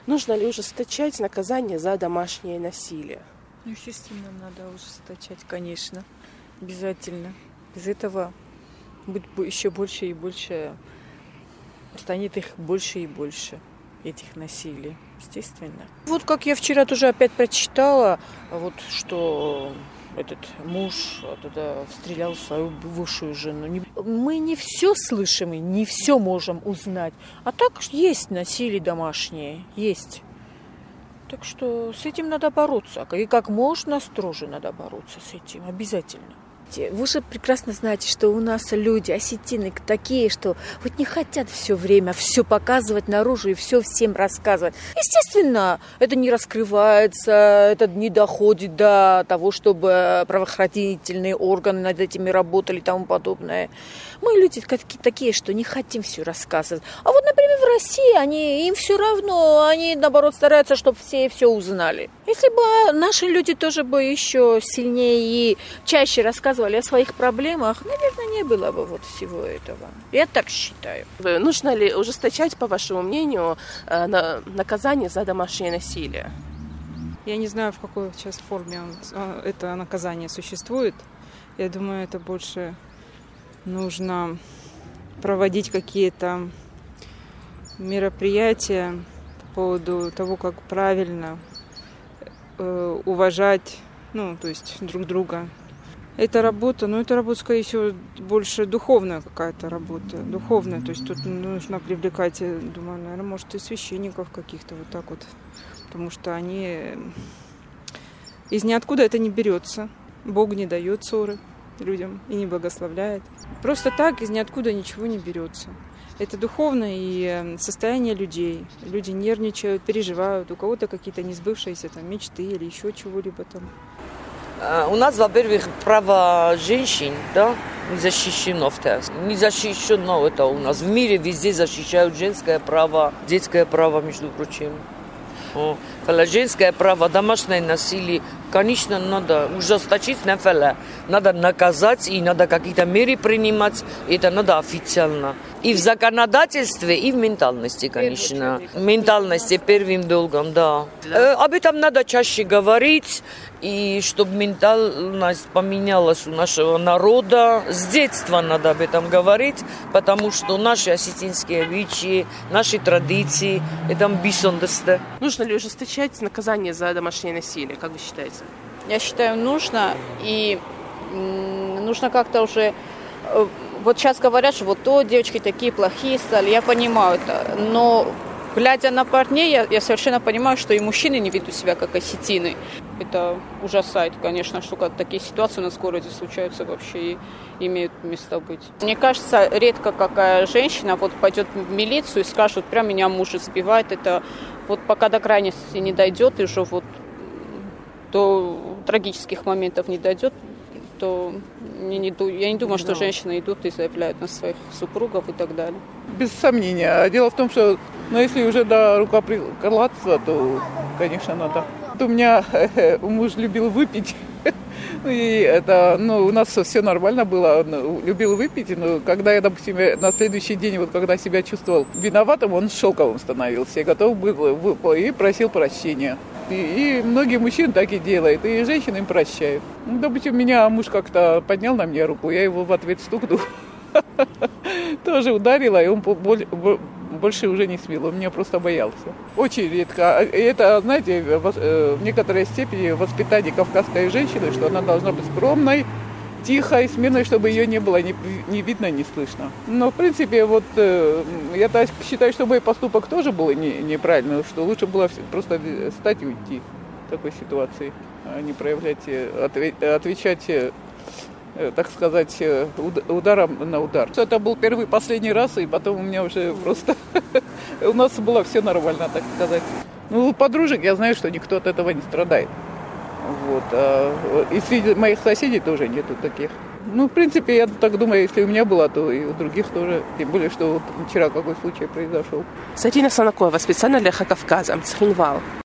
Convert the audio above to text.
Нужно ли ужесточать наказание за домашнее насилие? Ну, естественно, надо ужесточать, конечно. Обязательно. Без этого будет еще больше и больше, станет их больше и больше, этих насилий, естественно. Вот как я вчера тоже опять прочитала, вот что этот муж тогда стрелял в свою бывшую жену. Мы не все слышим и не все можем узнать. А так есть насилие домашнее, есть. Так что с этим надо бороться. И как можно строже надо бороться с этим, обязательно. Вы же прекрасно знаете, что у нас люди, осетины, такие, что вот не хотят все время все показывать наружу и все всем рассказывать. Естественно, это не раскрывается, это не доходит до того, чтобы правоохранительные органы над этими работали и тому подобное. Мы люди такие, что не хотим все рассказывать. А вот, например, в России им все равно, они, наоборот, стараются, чтобы все узнали. Если бы наши люди тоже бы еще сильнее и чаще рассказывали о своих проблемах, наверное, не было бы вот всего этого. Я так считаю. Нужно ли ужесточать, по вашему мнению, наказание за домашнее насилие? Я не знаю, в какой сейчас форме это наказание существует. Я думаю, это больше нужно проводить какие-то мероприятия по поводу того, как правильно уважать, то есть друг друга. Это работа, скорее всего, больше духовная какая-то работа, духовная. То есть тут нужно привлекать, думаю, наверное, может, и священников каких-то вот так вот, потому что они из ниоткуда это не берется. Бог не дает ссоры людям и не благословляет. Просто так из ниоткуда ничего не берется. Это духовное и состояние людей. Люди нервничают, переживают, у кого-то какие-то несбывшиеся мечты или еще чего-либо там. У нас, во-первых, право женщин, не защищено. Не защищено это у нас. В мире везде защищают женское право, детское право, между прочим. Женское право, домашнее насилие, конечно, надо ужесточить, надо наказать и надо какие-то меры принимать. Это надо официально. И в законодательстве, и в ментальности, конечно. В ментальности первым долгом, да. Об этом надо чаще говорить, и чтобы ментальность поменялась у нашего народа. С детства надо об этом говорить, потому что наши осетинские обычаи, наши традиции, это бессонностно. Нужно ли ужесточать наказание за домашнее насилие, как вы считаете? Я считаю, нужно. И нужно как-то уже... Вот сейчас говорят, что девочки такие плохие стали, я понимаю это. Но глядя на парней, я совершенно понимаю, что и мужчины не ведут себя как осетины. Это ужасает, конечно, что такие ситуации у нас в городе случаются вообще и имеют место быть. Мне кажется, редко какая женщина пойдет в милицию и скажет, прям меня муж избивает. Это пока до крайности не дойдет, и уже до трагических моментов не дойдет, то я не думаю, что женщины идут и заявляют на своих супругов и так далее. Без сомнения. Дело в том, что если уже до рукоприкладства, то, конечно, надо. У меня муж любил выпить, и это, у нас все нормально было, он любил выпить, но когда я, допустим, на следующий день, когда себя чувствовал виноватым, он шелковым становился, и готов был, и просил прощения. И многие мужчины так и делают, и женщины им прощают. Допустим, меня муж как-то поднял на меня руку, я его в ответ стукнул, тоже ударила, и он больше уже не смел, он меня просто боялся. Очень редко. И это, знаете, в некоторой степени воспитание кавказской женщины, что она должна быть скромной, тихой, смирной, чтобы ее не было ни видно, ни слышно. Но, в принципе, я так считаю, что мой поступок тоже был неправильный, что лучше было просто встать и уйти в такой ситуации, а не проявлять, отвечать, так сказать, ударом на удар. Это был первый и последний раз, и потом у меня уже просто... У нас было все нормально, так сказать. Подружек я знаю, что никто от этого не страдает. И среди моих соседей тоже нету таких. В принципе, я так думаю, если у меня было, то и у других тоже. Тем более, что вчера какой случай произошел. Зарина Санакова, специально для Кавказа, Цхинвал.